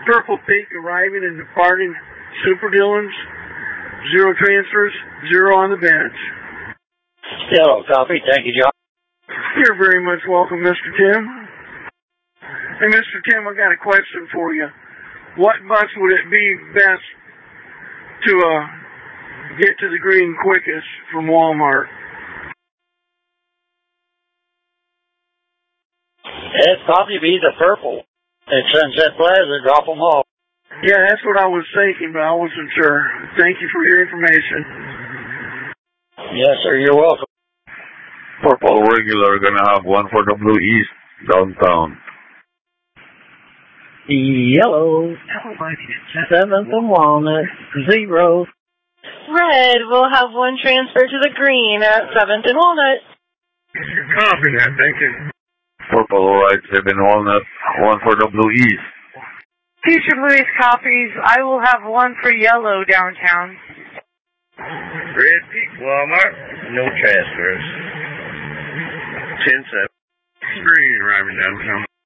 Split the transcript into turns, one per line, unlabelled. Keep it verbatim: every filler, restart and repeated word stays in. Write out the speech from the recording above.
Purple Pink arriving and departing. Super Dillons, zero transfers, zero on the bench.
Yellow copy. Thank you, John.
You're very much welcome, Mister Tim. Hey, Mister Tim, I got a question for you. What bus would it be best to uh, get to the green quickest from Walmart?
It'd probably be the purple. At Sunset Plaza, drop them off.
Yeah, that's what I was thinking, but I wasn't sure. Thank you for your information.
Yes, sir. You're welcome.
Purple regular, gonna have one for the Blue East, downtown.
Yellow, seventh and Walnut, zero.
Red will have one transfer to the green at seventh and Walnut.
Copy that, thank you.
Purple, alright, seven Walnut, one for the Blue East.
Teacher Louis copies. I will have one for yellow downtown.
Red Peak Walmart, no transfers. ten seven.
Green arriving downtown.